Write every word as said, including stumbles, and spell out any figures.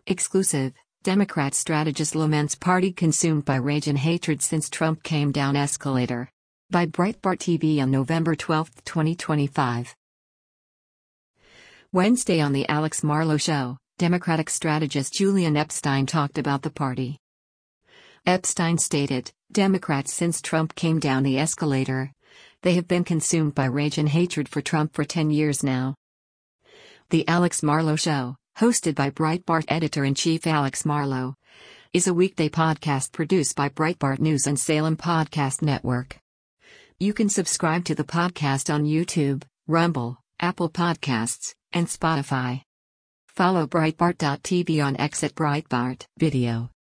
Exclusive, Democrat strategist laments party consumed by rage and hatred since Trump came down escalator. By Breitbart T V on November twelfth, twenty twenty-five. Wednesday on The Alex Marlow Show, Democratic strategist Julian Epstein talked about the party. Epstein stated, Democrats since Trump came down the escalator, they have been consumed by rage and hatred for Trump for ten years now. The Alex Marlow Show, hosted by Breitbart editor-in-chief Alex Marlow, is a weekday podcast produced by Breitbart News and Salem Podcast Network. You can subscribe to the podcast on YouTube, Rumble, Apple Podcasts, and Spotify. Follow Breitbart dot T V on X at Breitbart Video.